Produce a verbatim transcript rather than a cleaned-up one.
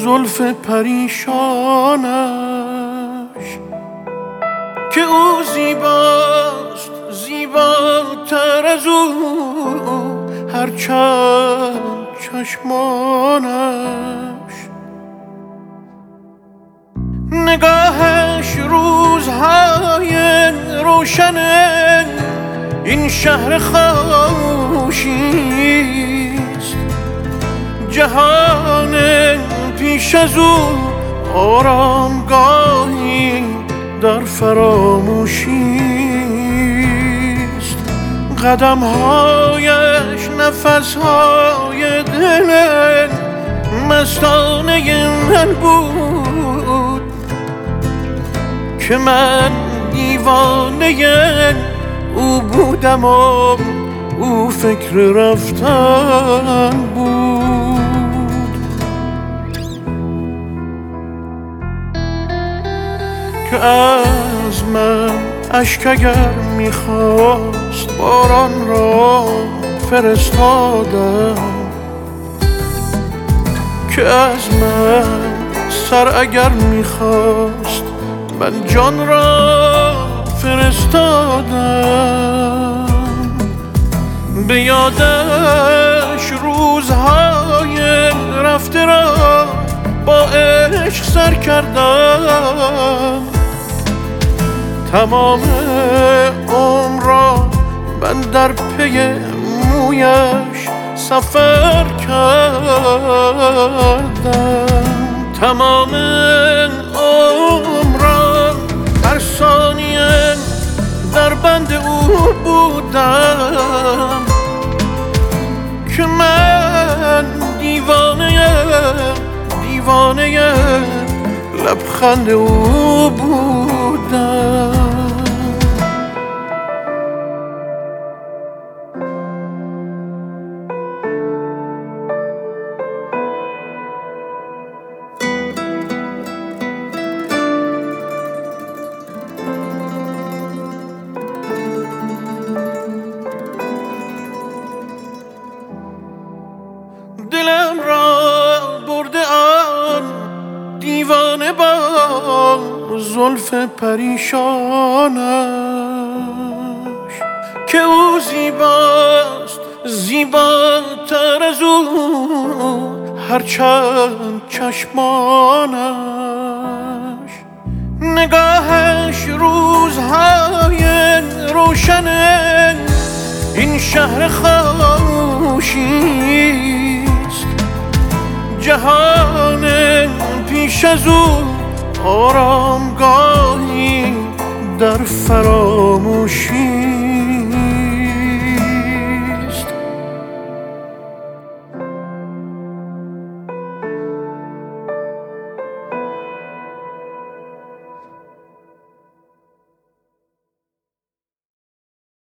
زلف پریشانش که او زیباست، زیباتر از او هرچند چشمانش. نگاهش روزهای روشن این شهر خاموشیست، جهان پیش از او آرامگاهی در فراموشیست. قدمهایش نفسهای دل مستانه من بود که من دیوانه او بودم و او فکر رفتن بود. که از من اشک اگر میخواست باران را فرستادم، که از من سر اگر میخواست من جان را فرستادم. به یادش روزهای رفته را با عشق سر کردم. تمام عمر را من در پی مویش سفر کردم. تمام عمر را هر ثانیه در بند او بودم که من دیوانه دیوانه لبخند او بودم. دلم را برده آن دیوانه با زلف پریشانش که او زیباست، زیباتر از او هرچند چشمانش. نگاهش روزهای روشن این شهر خاموشیست، جهان پیش از او آرامگاهی در فراموشی.